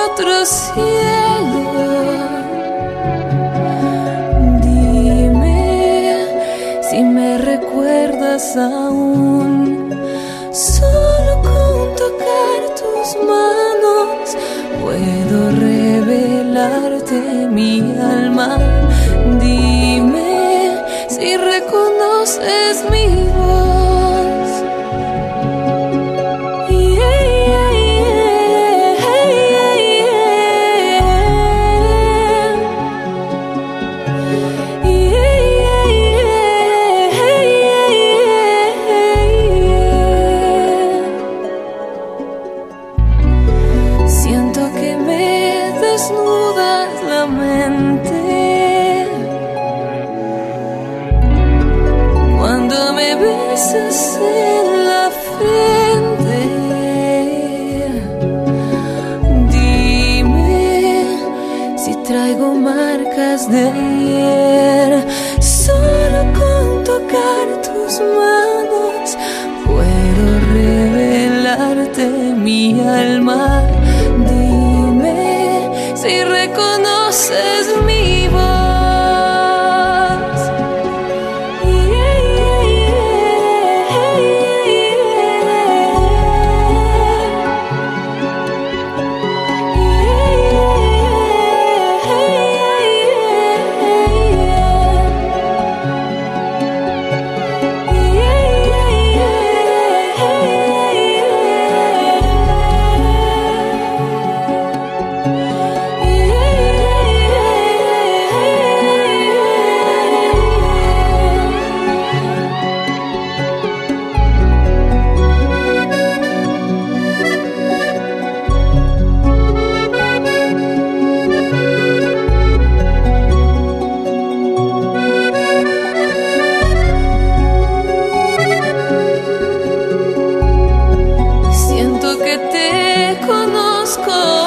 otro cielo. Dime si me recuerdas aún. Solo con tocar tus manos puedo revelarte mi alma. Dime si reconoces mi voz. Siento que me desnudas la mente cuando me besas en la frente. Dime si traigo marcas de ayer. Solo con tocar tus manos puedo revelarte mi alma. Dime si reconoces mi voz. Siento que te conozco